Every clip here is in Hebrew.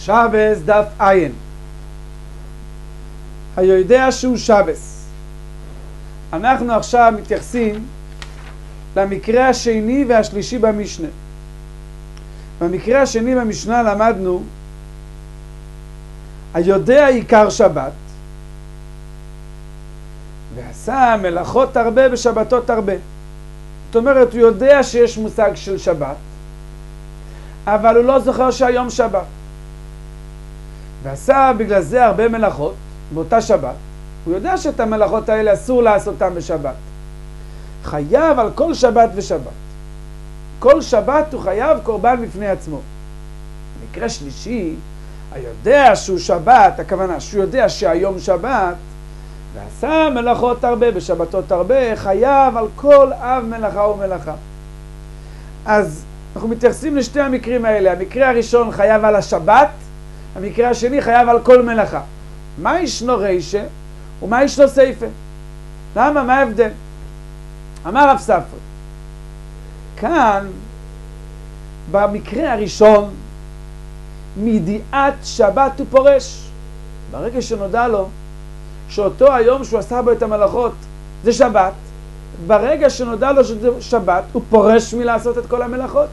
שבס דף עין. היודע שהוא שבס. אנחנו עכשיו מתייחסים למקרה השני והשלישי במשנה. במקרה השני במשנה למדנו היודע עיקר שבת ועשה מלאכות הרבה בשבתות הרבה. זאת אומרת, הוא יודע שיש מושג של שבת, אבל הוא לא זוכר שהיום שבת. ועשה בגלל זה הרבה מלאכות באותה שבת. הוא יודע שאת המלאכות האלה אסור לעשותם בשבת. חייב על כל שבת ושבת. כל שבת הוא חייב קורבן בפני עצמו. במקרה שלישי, היודע שהוא שבת, הכוונה שהוא יודע שהיום שבת, ועשה מלאכות הרבה בשבתות הרבה, חייב על כל אב מלאכה ומלאכה. אז אנחנו מתייחסים לשתי המקרים האלה. המקרה הראשון חייב על השבת, המקרה השני חייב על כל מלאכה. מה ישנו רישה ומה ישנו סייפה? למה? מה ההבדל? אמר רב ספרא, כאן במקרה הראשון מידיעת שבת הוא פורש. ברגע שנודע לו שאותו היום שהוא עשה בו את המלאכות זה שבת, ברגע שנודע לו שזה שבת הוא פורש מלעשות את כל המלאכות.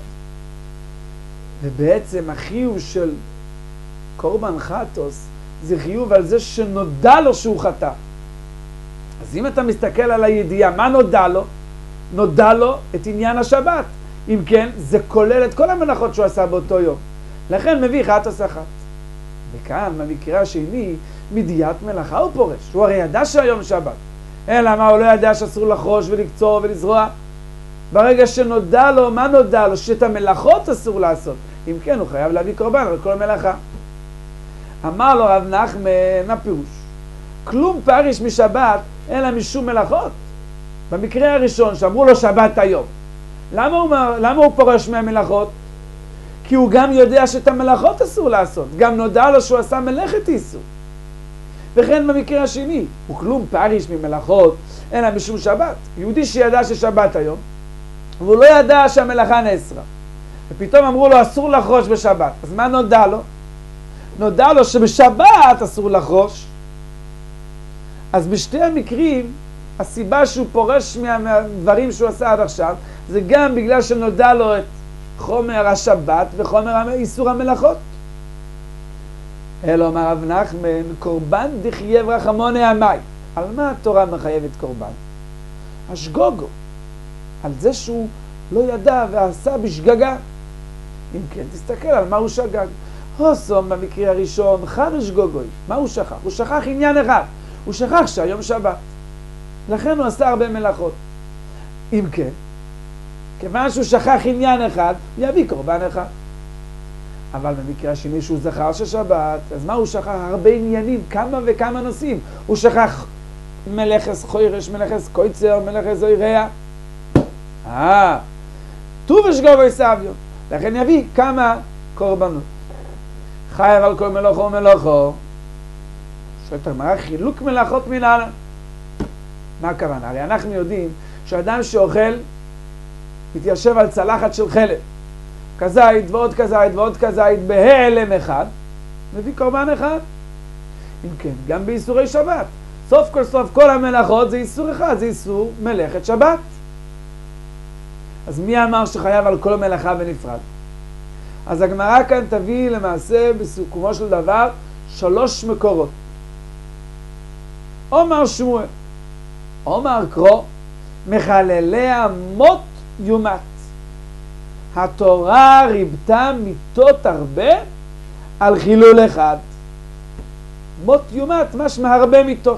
ובעצם החיוב של קורבן חטוס זה חיוב על זה שנודע לו שהוא חטא. אז אם אתה מסתכל על הידיעה, מה נודע לו? נודע לו את עניין השבת. אם כן, זה כולל את כל המלאכות שהוא עשה באותו יום. לכן מביא חטוס אחת. וכאן, במקרה השני, מידיעת מלאכה הוא פורש. הוא הרי ידע שהיום שבת. אלא מה, הוא לא ידע שאסור לחרוש ולקצור ולזרוע. ברגע שנודע לו, מה נודע לו? שאת המלאכות אסור לעשות. אם כן, הוא חייב להביא קורבן על כל מלאכה. אמר לו רב נחמן, מה פירוש? כלום פריש משבת, אלא משום מלאכות. במקרה הראשון שאמרו לו שבת היום. למה הוא פורש מהמלאכות? כי הוא גם יודע שאת המלאכות אסור לעשות. גם נודע לו שהוא עשה מלאכת איסור. וכן במקרה השני, הוא כלום פריש ממלאכות, אלא משום שבת. יהודי שידע ששבת היום, והוא לא ידע שהמלאכה נאסרה. ופתאום אמרו לו אסור לחרוש בשבת. אז מה נודע לו? נודע לו שבשבת אסור לחרוש. אז בשתי המקרים, הסיבה שהוא פורש מהדברים שהוא עשה עד עכשיו, זה גם בגלל שנודע לו את חומר השבת וחומר איסור המלאכות. אלא אמר רב נחמן, קורבן דחייב רחמוני עמי. על מה התורה מחייבת קורבן? השגוגו. על זה שהוא לא ידע ועשה בשגגה. אם כן, תסתכל על מה הוא שגג. הוסום במקרה הראשון, חדש גוגוי. מה הוא שכח? הוא שכח עניין אחד. הוא שכח שהיום שבת. לכן הוא עשה הרבה מלאכות. אם כן, כיוון שהוא שכח עניין אחד, יביא קורבן אחד. אבל במקרה השני שהוא זכר ששבת, אז מה הוא שכח? הרבה עניינים, כמה וכמה נושאים. הוא שכח מלאכס חוירש, מלאכס קויצר, מלאכס אויריה. טוב ושגוגוי סביו. לכן יביא כמה קורבנות. חייב על כל מלאכו ומלאכו. שואלת הגמרא, חילוק מלאכות מנהלן. מה הכוונה? הרי אנחנו יודעים שאדם שאוכל מתיישב על צלחת של חלב. כזית ועוד כזית ועוד כזית בהלם אחד, מביא קורבן אחד. אם כן, גם באיסורי שבת. סוף כל סוף כל המלאכות זה איסור אחד, זה איסור מלאכת שבת. אז מי אמר שחייב על כל מלאכה בנפרד? אז הגמרא כאן תביא למעשה בסיכומו של דבר 3 מקורות. אומר שמואל, אומר קרוא, מחללי המות יומת. התורה ריבתה מיתות הרבה על חילול אחד. מות יומת, משמע הרבה מיתות.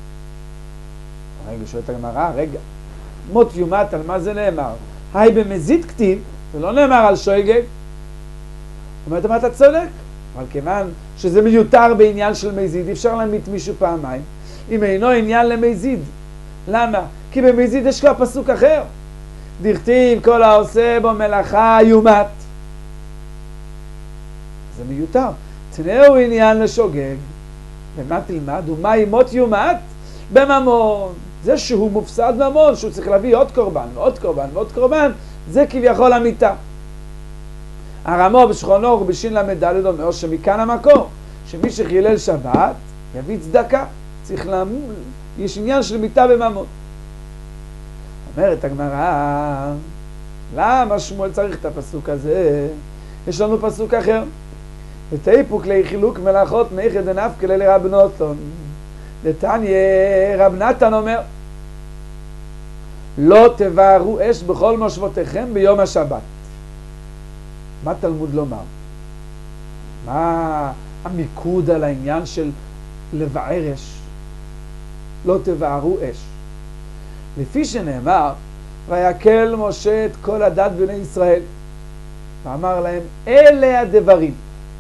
רגע, שואלת הגמרא, רגע. מות יומת, על מה זה נאמר? היי במזיד כתיב, זה לא נאמר על שויגג. אומרת, מה אתה צודק? אבל כיוון שזה מיותר בעניין של מזיד, אפשר להמית מישהו פעמיים. אם אינו עניין למזיד. למה? כי במזיד יש כבר פסוק אחר. דכתיב כל העושה בו מלאכה יומת. זה מיותר. תנאו עניין לשוגג. ומה תלמד? ומה ימות יומת? בממון. זה שהוא מופסד ממון, שהוא צריך להביא עוד קורבן ועוד קורבן ועוד קורבן, זה כביכול המיתה. הרמו בשכונו ובשין למדלת אומר שמכאן המקור, שמי שחילל שבת יביא צדקה, צריך יש עניין של מיטה בממון. אומרת הגמרא, למה שמואל צריך את הפסוק הזה? יש לנו פסוק אחר. ותאיפוק לי חילוק מלאכות נייחא דנפקא לרב נתן. דתניא רב נתן אומר, לא תבערו אש בכל מושבותיכם ביום השבת. מה תלמוד לומר? מה המיקוד על העניין של לבער אש? לא תבערו אש. לפי שנאמר, ויקל משה את כל עדת בני ישראל, ואמר להם, אלה הדברים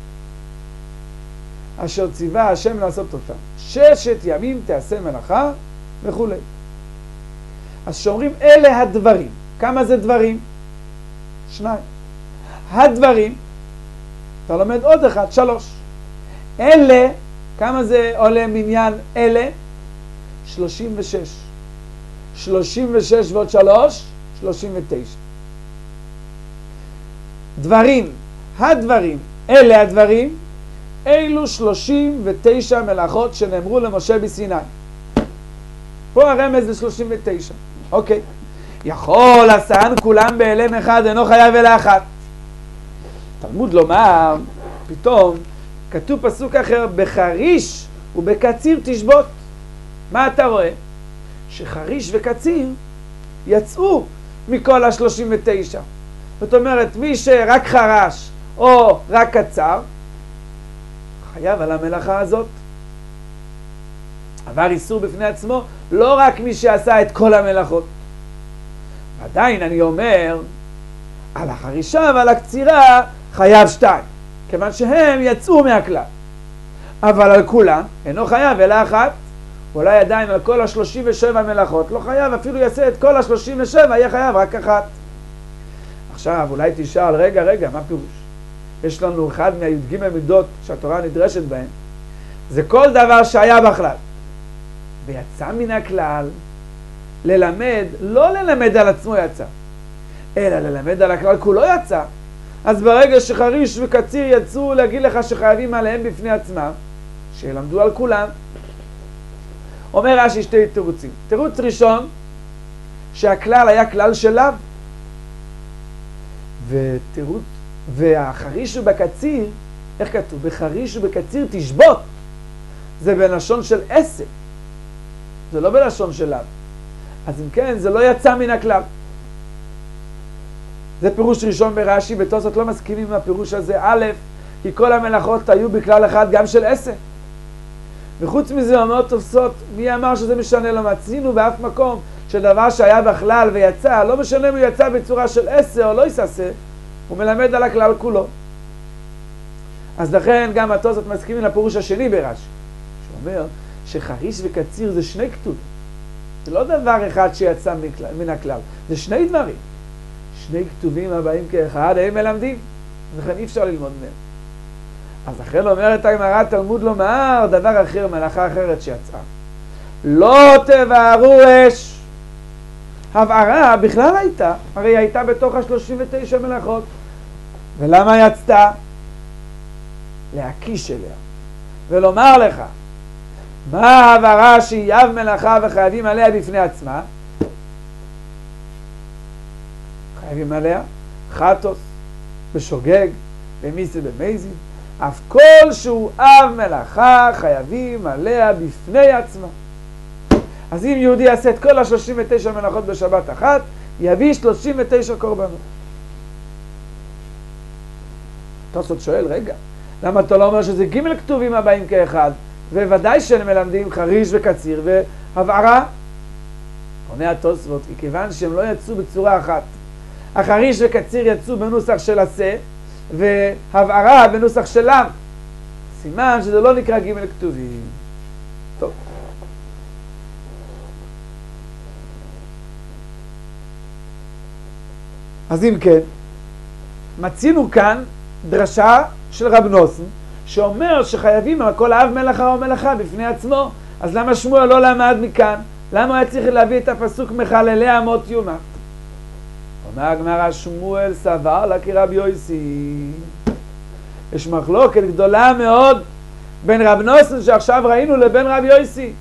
אשר ציווה השם לעשות אותם. 6 ימים תעשה מלאכה וכו'. אז שאומרים אלה הדברים. כמה זה דברים? 2. הדברים, אתה לומד עוד 1, 3. אלה, כמה זה עולה מניין אלה? 36. 36 ועוד 3, 39. דברים, הדברים, אלה הדברים, אלו 39 מלאכות שנאמרו למשה בסיני. פה הרמז ל-39. אוקיי. יכול עשן כולם באלם אחד, אינו חייב אלא אחת. תלמוד לומר, פתאום כתוב פסוק אחר, בחריש ובקציר תשבות. מה אתה רואה? שחריש וקציר יצאו מכל ה-39. זאת אומרת, מי שרק חרש או רק קצר, חייב על המלאכה הזאת. עבר איסור בפני עצמו, לא רק מי שעשה את כל המלאכות. עדיין אני אומר, על החרישה ועל הקצירה חייב 2, כיוון שהם יצאו מהכלל. אבל על כולם אינו חייב אלא 1. אולי עדיין על כל ה-37 מלאכות לא חייב, אפילו יעשה את כל ה-37, יהיה חייב רק 1. עכשיו אולי תשאל, רגע, מה פירוש? יש לנו אחד מהי"ג מידות שהתורה נדרשת בהם, זה כל דבר שהיה בכלל ויצא מן הכלל, ללמד, לא ללמד על עצמו יצא, אלא ללמד על הכלל כולו יצא. אז ברגע שחריש וקציר יצאו להגיד לך שחייבים עליהם בפני עצמם, שילמדו על כולם. אומר רש"י 2 תירוצים. תירוץ ראשון, שהכלל היה כלל של לאו, והחריש ובקציר, איך כתוב? בחריש ובקציר תשבות. זה בלשון של עשה, זה לא בלשון של לאו. אז אם כן, זה לא יצא מן הכלל. זה פירוש ראשון ברש"י, בתוספות לא מסכימים עם הפירוש הזה. א', כי כל המלאכות היו בכלל אחד גם של עשה. וחוץ מזה אומר תוספות, מי אמר שזה משנה? לא מצינו באף מקום שדבר שהיה בכלל ויצא, לא משנה אם הוא יצא בצורה של עשה או לא יסעשה, הוא מלמד על הכלל כולו. אז לכן גם התוספות מסכימים לפירוש השני ברש"י, שאומר שחריש וקציר זה 2 כתובים. זה לא דבר אחד שיצא מן הכלל, זה 2 דברים. 2 כתובים הבאים כאחד, הם מלמדים, לכן אי אפשר ללמוד מהם. אז לכן אומרת הגמרא, תלמוד לומר דבר אחר, מלאכה אחרת שיצאה. לא תבערו אש. הבערה בכלל הייתה, הרי הייתה בתוך ה-39 מלאכות. ולמה יצתה? להקיש אליה. ולומר לך, מה ההבערה שהיא אב מלאכה וחייבים עליה בפני עצמה? חייבים עליה חטוס, בשוגג, במיסה במזיד. אף כל שהוא אב מלאכה חייבים עליה בפני עצמה. אז אם יהודי יעשה את כל ה-39 מלאכות בשבת אחת, יביא 39 קורבנות. תוספות שואל, רגע, למה אתה לא אומר שזה ג' כתובים הבאים כאחד? וודאי שהם מלמדים חריש וקציר והבערה. עונה התוספות, כי כיוון שהם לא יצאו בצורה אחת. החריש וקציר יצאו בנוסח של עשה, והבערה בנוסח של לאו. סימן שזה לא נקרא ג' כתובים. טוב. אז אם כן, מצינו כאן דרשה של רב נוסן, שאומר שחייבים על כל אב מלאכה או מלאכה בפני עצמו. אז למה שמואל לא למד מכאן? למה היה צריך להביא את הפסוק מחללי אמות יומא? אומר הגמרא שמואל סבר לה כרבי יוסי. יש מחלוקת גדולה מאוד בין רב נוסן שעכשיו ראינו לבין רבי יוסי.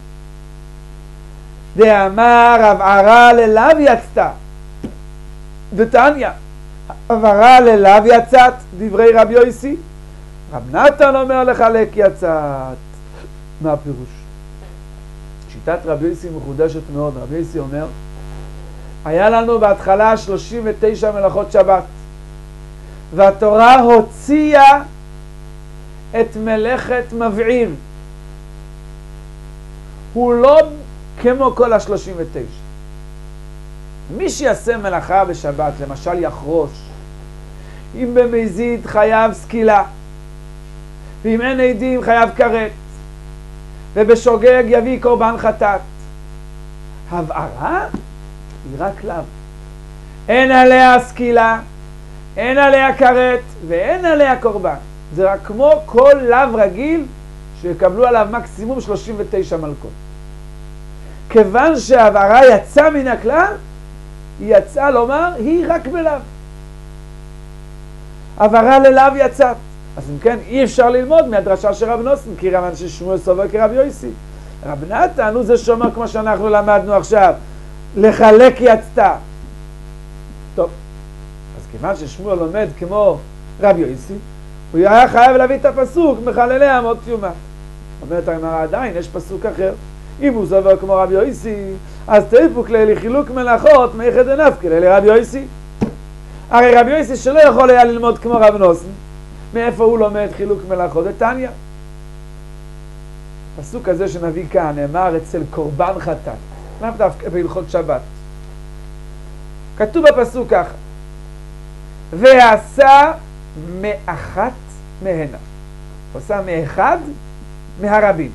דאמר הבערה ללאו יצתה. דתניא, הבערה ללאו יצאת, דברי רבי יוסי. רב נתן אומר לחלק יצאת. מה הפירוש? שיטת רבי יוסי מחודשת מאוד. רבי יוסי אומר, היה לנו בהתחלה 39 מלאכות שבת, והתורה הוציאה את מלאכת מבעיר. הוא לא כמו כל ה-39. מי שיעשה מלאכה בשבת, למשל יחרוש, אם במזיד חייב סקילה, ואם אין עדים חייב כרת, ובשוגג יביא קורבן חטאת. הבערה היא רק לאו. אין עליה סקילה, אין עליה כרת, ואין עליה קורבן. זה רק כמו כל לאו רגיל שיקבלו עליו מקסימום 39 מלכות. כיוון שההבערה יצאה מן הכלל, היא יצאה לומר, היא רק בלאו. הבערה ללאו יצאת. אז אם כן, אי אפשר ללמוד מהדרשה של רב נוסן, כי רבן ששמואל סובר כרבי יוסי. רב נתן הוא זה שאומר כמו שאנחנו למדנו עכשיו, לחלק יצתה. טוב, אז כיוון ששמואל לומד כמו רבי יוסי, הוא היה חייב להביא את הפסוק, מחללי אמות יומת. אומרת הגמרא, עדיין יש פסוק אחר. אם הוא סובר כמו רבי יוסי, אז תיפוק לחילוק מלאכות מאיחד דנפקא לרבי יוסי. הרי רבי יוסי שלא יכול היה ללמוד כמו רב נוסן, מאיפה הוא לומד חילוק מלאכות? דתניא. הפסוק הזה שנביא כאן נאמר אצל קורבן חטאת, לאו דווקא בהלכות שבת. כתוב בפסוק ככה, ועשה מאחת מהנה. הוא עשה מאחד מהרבים.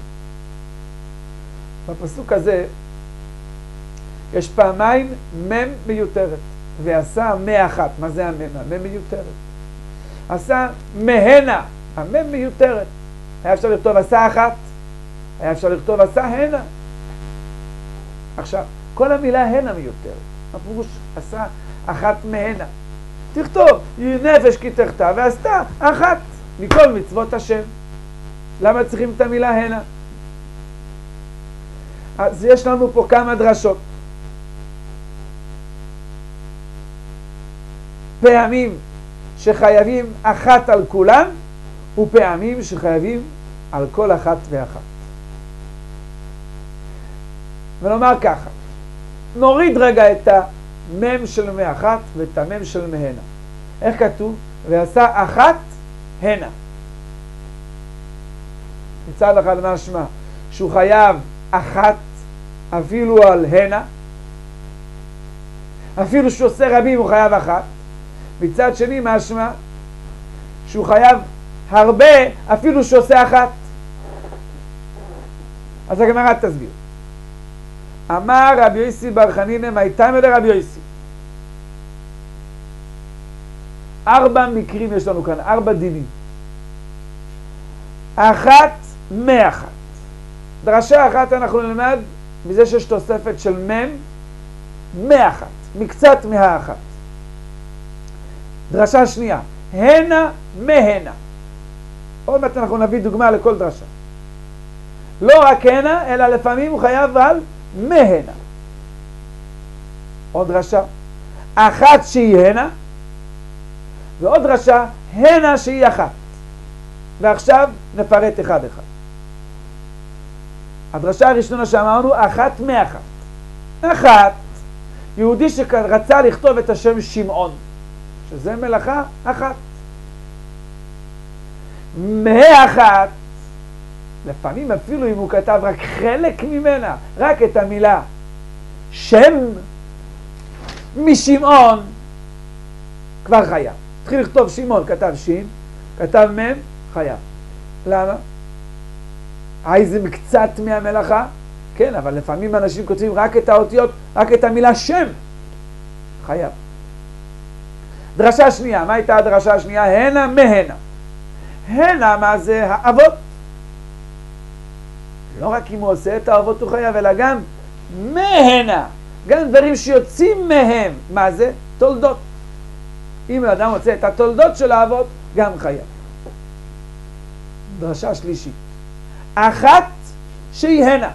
בפסוק הזה יש פעמיים מם מיותרת, ועשה מאחת. מה זה המם? המם מיותרת. עשה מהנה, המם מיותרת. היה אפשר לכתוב עשה אחת, היה אפשר לכתוב עשה הנה. עכשיו, כל המילה הנה מיותרת. הפירוש עשה אחת מהנה. תכתוב, יהי נפש כי תחטא, ועשתה אחת מכל מצוות השם. למה צריכים את המילה הנה? אז יש לנו פה כמה דרשות. פעמים שחייבים אחת על כולם, ופעמים שחייבים על כל אחת ואחת. ונאמר ככה, נוריד רגע את המם של מאחת ואת המם של מהנה. איך כתוב? ועשה אחת הנה. מצד אחד משמע שהוא חייב אחת אפילו על הנה, אפילו שהוא עושה רבים הוא חייב אחת. מצד שני משמע שהוא חייב הרבה אפילו שהוא עושה אחת. אז הגמרא תסביר. אמר רבי יוסי בר חנינא מאיתמר לרבי יוסי. 4 מקרים יש לנו כאן, 4 דינים. אחת מאחת. דרשה אחת אנחנו נלמד מזה שיש תוספת של מם מאחת, מקצת מהאחת. דרשה שנייה, הנה מהנה. עוד מעט אנחנו נביא דוגמה לכל דרשה. לא רק הנה, אלא לפעמים הוא חייב על מהנה. עוד דרשה, אחת שהיא הנה, ועוד דרשה, הנה שהיא אחת. ועכשיו נפרט אחד אחד. הדרשה הראשונה שאמרנו, אחת מאחת. אחת, יהודי שרצה לכתוב את השם שמעון, שזה מלאכה אחת. מאחת, לפעמים אפילו אם הוא כתב רק חלק ממנה, רק את המילה שם משמעון, כבר חייב. התחיל לכתוב שמעון, כתב שין, כתב מם, חייב. למה? זה מקצת מהמלאכה? כן, אבל לפעמים אנשים כותבים רק את האותיות, רק את המילה שם. חייב. דרשה שנייה, מה הייתה הדרשה השנייה? הנה מהנה. הנה, מה זה? האבות. לא רק אם הוא עושה את האבות הוא חייב, אלא גם מהנה. גם דברים שיוצאים מהם. מה זה? תולדות. אם האדם רוצה את התולדות של האבות, גם חייב. דרשה שלישית. אחת שהיא הנה.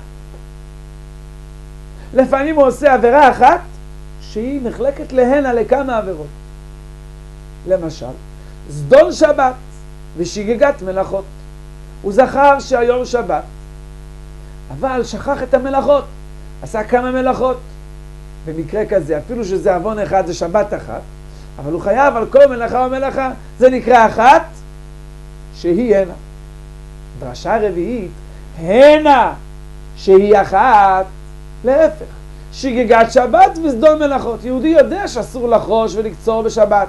לפעמים הוא עושה עבירה אחת שהיא נחלקת להנה לכמה עבירות. למשל, זדון שבת ושגגת מלאכות. הוא זכר שהיום שבת, אבל שכח את המלאכות, עשה כמה מלאכות. במקרה כזה, אפילו שזה עוון אחד, זה שבת אחת, אבל הוא חייב על כל מלאכה ומלאכה, זה נקרא אחת שהיא הנה. דרשה רביעית, הנה שהיא אחת, להפך, שגגת שבת וזדון מלאכות. יהודי יודע שאסור לחרוש ולקצור בשבת,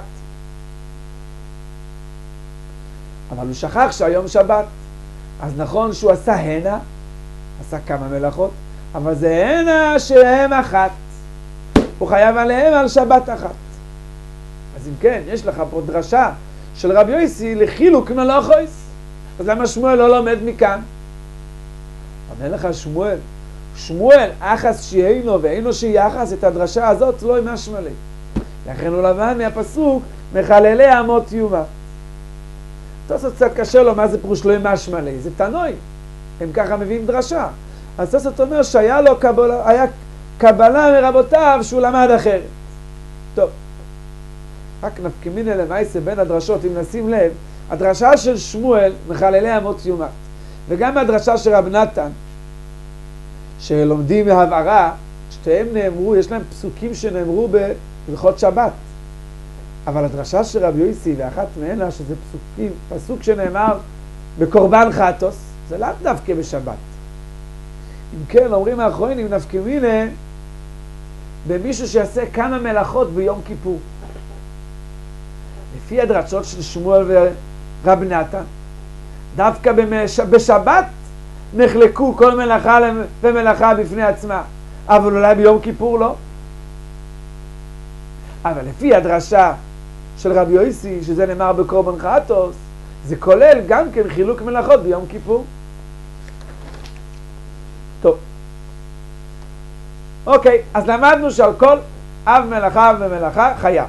אבל הוא שכח שהיום שבת. אז נכון שהוא עשה הנה, עשה כמה מלאכות, אבל זה הנה שהם אחת, הוא חייב עליהם על שבת אחת. אז אם כן, יש לך פה דרשה של רבי יוסי לחילוק מלאכויס. אז למה שמואל לא לומד מכאן? אומר לך שמואל אחס שהיינו ואינו שיחס, את הדרשה הזאת לא משמע לי. לכן הוא למד מהפסוק מחללי אמות יומה. תוספות קצת קשה לו מה זה פירוש לא משמע לי, זה תנוי, הם ככה מביאים דרשה. אז תוספות אומר שהיה לו קבלה מרבותיו שהוא למד אחרת. טוב, רק נפקמינה למעשה בין הדרשות, אם נשים לב, הדרשה של שמואל מחללי אמות יומה וגם הדרשה של רב נתן שלומדים מהבערה, שתיהם נאמרו, יש להם פסוקים שנאמרו בהלכות שבת, אבל הדרשה של רבי יוסי ואחת מהנה שזה פסוק שנאמר בקורבן חטוס, זה לאו דווקא בשבת. אם כן, אומרים האחרונים נפקמינה במישהו שיעשה כמה מלאכות ביום כיפור. לפי הדרשות של שמואל ורב נתן, דווקא בשבת נחלקו כל מלאכה ומלאכה בפני עצמה, אבל אולי ביום כיפור לא. אבל לפי הדרשה של רבי יוסי, שזה נאמר בקורבן חטוס, זה כולל גם כן חילוק מלאכות ביום כיפור. טוב. אוקיי, אז למדנו שעל כל אב מלאכה ומלאכה חייב.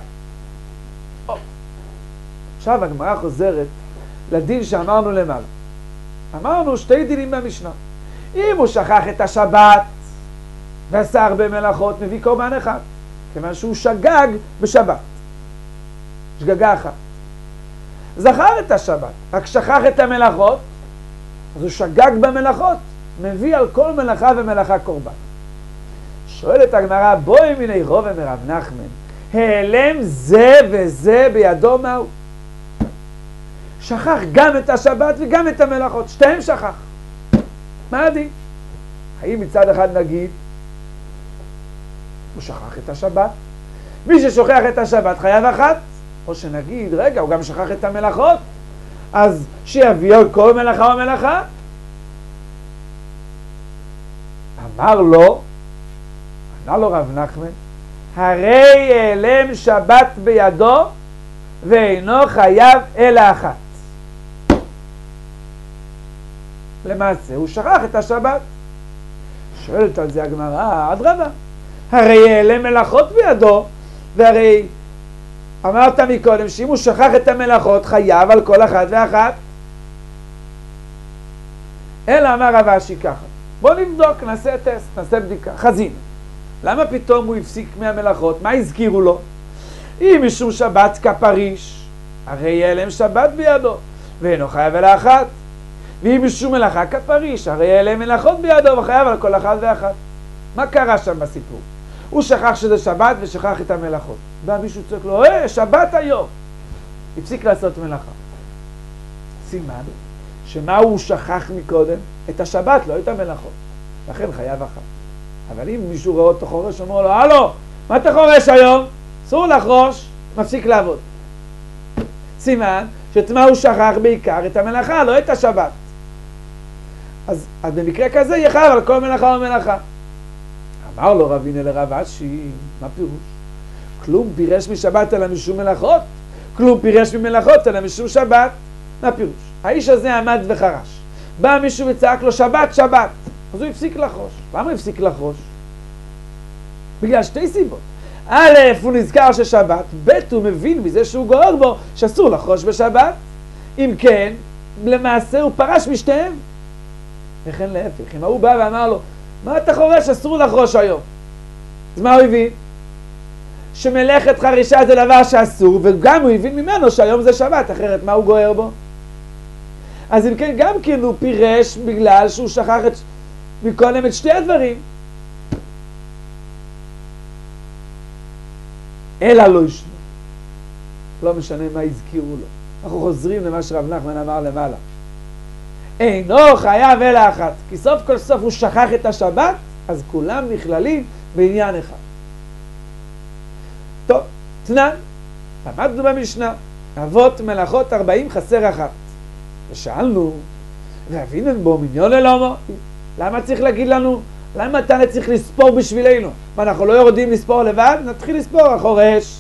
עכשיו הגמרא חוזרת לדין שאמרנו למעלה. אמרנו שתי דינים במשנה. אם הוא שכח את השבת ועשה הרבה מלאכות, מביא קורבן אחד. כיוון שהוא שגג בשבת. שגגה אחת. זכר את השבת, רק שכח את המלאכות, אז הוא שגג במלאכות. מביא על כל מלאכה ומלאכה קורבן. שואלת הגמרא, בואי מיני רובה מרב נחמן, העלם זה וזה בידו מהו? שכח גם את השבת וגם את המלאכות, שתיהם שכח. מה הדין? האם מצד אחד נגיד, הוא שכח את השבת, מי ששוכח את השבת חייב אחת, או שנגיד, רגע, הוא גם שכח את המלאכות, אז שיביא על כל מלאכה ומלאכה. אמר לו רב נחמן, הרי העלם שבת בידו ואינו חייב אלא אחת. למעשה הוא שכח את השבת. שואלת על זה הגמרא, אדרבה, הרי העלם מלאכות בידו, והרי אמרת מקודם שאם הוא שכח את המלאכות חייב על כל אחת ואחת. אלא אמר רב אשי ככה, בוא נבדוק, נעשה טסט, נעשה בדיקה, חזין. למה פתאום הוא הפסיק מהמלאכות? מה הזכירו לו? אם משום שבת כפריש, הרי העלם שבת בידו ואינו חייב אלא אחת. ואם משום מלאכה כפריש, הרי העלם מלאכות בידו וחייב על כל אחת ואחת. מה קרה שם בסיפור? הוא שכח שזה שבת ושכח את המלאכות. בא מישהו צועק לו, שבת היום. הפסיק לעשות מלאכה. סימן שמה הוא שכח מקודם? את השבת, לא את המלאכות. לכן חייב אחת. אבל אם מישהו רואה אותו חורש, אומר לו, הלו, מה אתה חורש היום? אסור לחרוש, מפסיק לעבוד. סימן שאת מה הוא שכח בעיקר? את המלאכה, לא את השבת. אז במקרה כזה יחייב על כל מלאכה ומלאכה. אמר לו רבינה לרב אשי, מה פירוש? כלום פירש משבת אלא משום מלאכות, כלום פירש ממלאכות אלא משום שבת. מה פירוש? האיש הזה עמד וחרש. בא מישהו וצעק לו שבת, שבת. אז הוא הפסיק לחרוש. למה הוא הפסיק לחרוש? בגלל שתי סיבות. א', הוא נזכר ששבת, ב', הוא מבין מזה שהוא גורר בו שאסור לחרוש בשבת. אם כן, למעשה הוא פרש משתיהם. וכן להפך, אם הוא בא ואמר לו, מה אתה חורש? אסור לחרוש היום. אז מה הוא הבין? שמלאכת חרישה זה דבר שאסור, וגם הוא הבין ממנו שהיום זה שבת, אחרת מה הוא גוער בו? אז אם כן, גם כן הוא פירש בגלל שהוא שכח מקודם את שתי הדברים. אלא לא ישנו. לא משנה מה הזכירו לו. אנחנו חוזרים למה שרב נחמן אמר למעלה. אינו חייב אלא אחת. כי סוף כל סוף הוא שכח את השבת, אז כולם נכללים בעניין אחד. טוב, תנן. למדנו במשנה. אבות מלאכות 40 חסר אחת. ושאלנו, ואבינן בו מניון אלומו. למה צריך להגיד לנו? למה אתה צריך לספור בשבילנו? מה, אנחנו לא יורדים לספור לבד? נתחיל לספור החורש,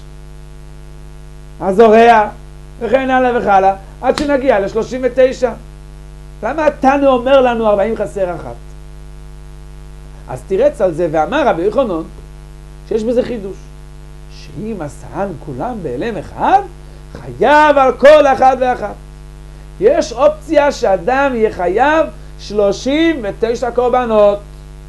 הזורע, וכן הלאה וכאלה, עד שנגיע ל-39. למה התנא אומר לנו 40 חסר אחת? אז תירץ על זה, ואמר רבי יוחנן, שיש בזה חידוש. שאם עשן כולם באלם אחד, חייב על כל אחד ואחת. יש אופציה שאדם יהיה חייב 39 קורבנות.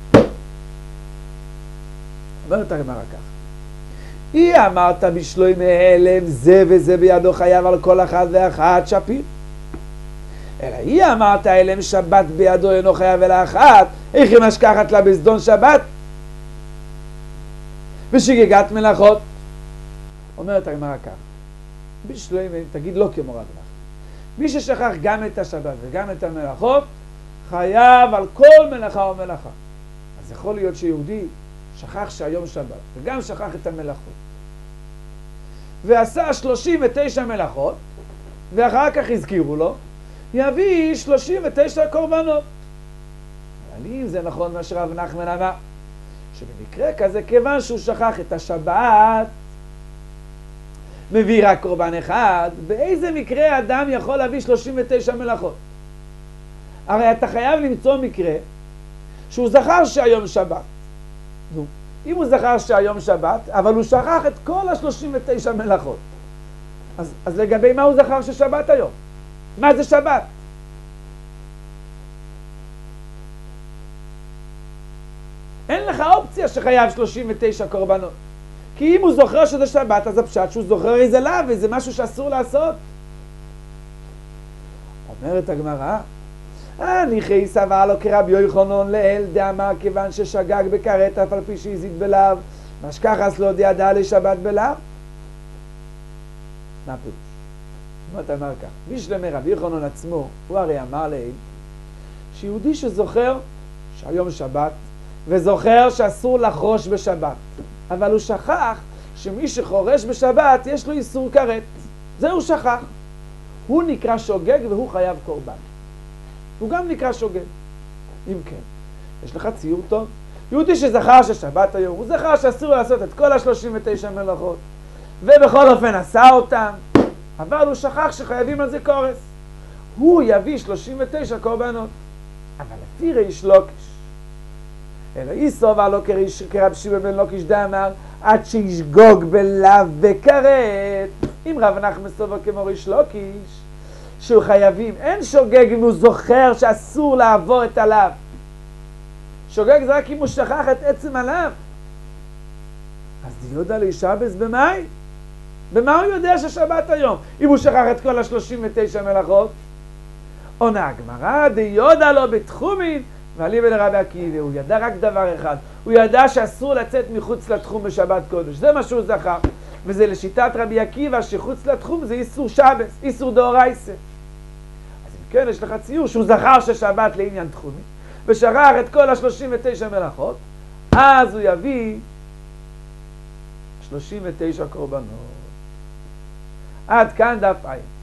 אומרת הגמרא כך. היא אמרת בשלוי מהלם זה וזה בידו חייב על כל אחד ואחת שפיר. אלא היא אמרת הלם שבת בידו אינו חייב אלא אחת. איך היא משכחת לה בסדון שבת? ושגיגת מלאכות. אומרת הגמרא כך. בשלוי תגיד לא כמו רב נחמן. מי ששכח גם את השבת וגם את המלאכות חייב על כל מלאכה ומלאכה. אז יכול להיות שיהודי שכח שהיום שבת, וגם שכח את המלאכות. ועשה 39 מלאכות, ואחר כך הזכירו לו, יביא 39 קורבנות. אבל אם זה נכון מה שרב נחמן אמר, שבמקרה כזה, כיוון שהוא שכח את השבת, מביא רק קורבן אחד, באיזה מקרה אדם יכול להביא 39 מלאכות? הרי אתה חייב למצוא מקרה שהוא זכר שהיום שבת. נו, אם הוא זכר שהיום שבת, אבל הוא שכח את כל ה-39 מלאכות. אז לגבי מה הוא זכר ששבת היום? מה זה שבת? אין לך אופציה שחייב 39 קורבנות. כי אם הוא זוכר שזה שבת, אז הפשט שהוא זוכר איזה לאו, וזה משהו שאסור לעשות. אומרת הגמרא, ניחי סבר לו כרבי יוחנן לאל דאמר כיוון ששגג בכרת אף על פי שהזיד בלאו, משכחס לא דעדה לשבת בלאו. מה פירוש? אומרת אמר כך, בשלמי רבי יוחנן עצמו, הוא הרי אמר לאל, שיהודי שזוכר שהיום שבת, וזוכר שאסור לחרוש בשבת, אבל הוא שכח שמי שחורש בשבת יש לו איסור כרת. זה הוא שכח. הוא נקרא שוגג והוא חייב קורבן. הוא גם נקרא שוגג. אם כן, יש לך ציור טוב. יהודי שזכר ששבת היום, הוא זכר שאסור לעשות את כל ה-39 מלאכות, ובכל אופן עשה אותם, אבל הוא שכח שחייבים על זה קורס. הוא יביא 39 קורבנות. אבל לפי ריש לוקיש, אלא איסוב עלו כרב שמעון בן לוקיש דאמר, עד שישגוג בלאו וכרת. אם רב נחמן סובר כמו ריש לוקיש, שהוא חייבים, אין שוגג אם הוא זוכר שאסור לעבור את הלאו. שוגג זה רק אם הוא שכח את עצם הלאו. אז דיודה לישבס במאי? במה הוא יודע ששבת היום? אם הוא שכח את כל ה-39 מלאכות? עונה הגמרא, דיודה לו בתחומין, ואליבא לרבי עקיבא, הוא ידע רק דבר אחד, הוא ידע שאסור לצאת מחוץ לתחום בשבת קודש, זה מה שהוא זכר, וזה לשיטת רבי עקיבא שחוץ לתחום זה איסור שבס, איסור דאורייסה. אז אם כן יש לך ציור שהוא זכר ששבת לעניין תחומי, ושכח את כל ה-39 מלאכות, אז הוא יביא 39 קורבנות. עד כאן דף עין.